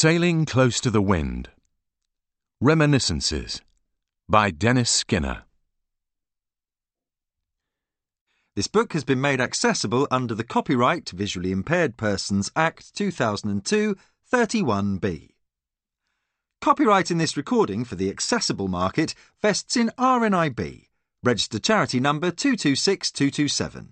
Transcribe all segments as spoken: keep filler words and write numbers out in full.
Sailing Close to the Wind. Reminiscences by Dennis Skinner. This book has been made accessible under the Copyright Visually Impaired Persons Act two thousand two, thirty-one B. Copyright in this recording for the accessible market vests in R N I B, registered charity number two two six two two seven.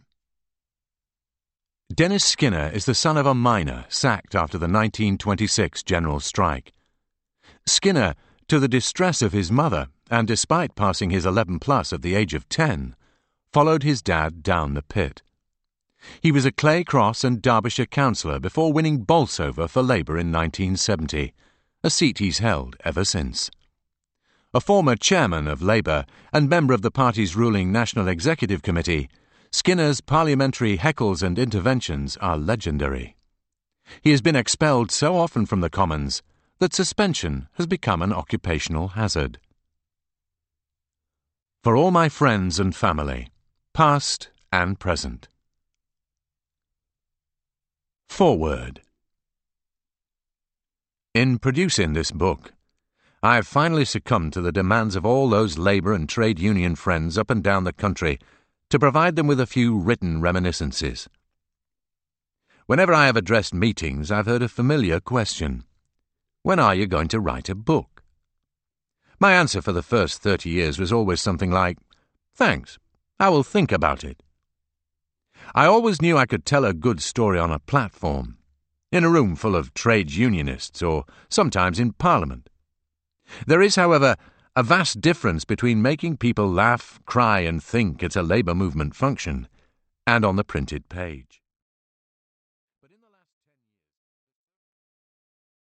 Dennis Skinner is the son of a miner sacked after the nineteen twenty-six general strike. Skinner, to the distress of his mother, and despite passing his eleven plus at the age of ten, followed his dad down the pit. He was a Clay Cross and Derbyshire councillor before winning Bolsover for Labour in nineteen seventy, a seat he's held ever since. A former chairman of Labour and member of the party's ruling National Executive Committee, Skinner's parliamentary heckles and interventions are legendary. He has been expelled so often from the Commons that suspension has become an occupational hazard. For all my friends and family, past and present. Foreword. In producing this book, I have finally succumbed to the demands of all those labour and trade union friends up and down the country to provide them with a few written reminiscences. Whenever I have addressed meetings, I've heard a familiar question. When are you going to write a book? My answer for the first thirty years was always something like, thanks, I will think about it. I always knew I could tell a good story on a platform, in a room full of trade unionists, or sometimes in Parliament. There is, however, a vast difference between making people laugh, cry and think it's a labour movement function, and on the printed page.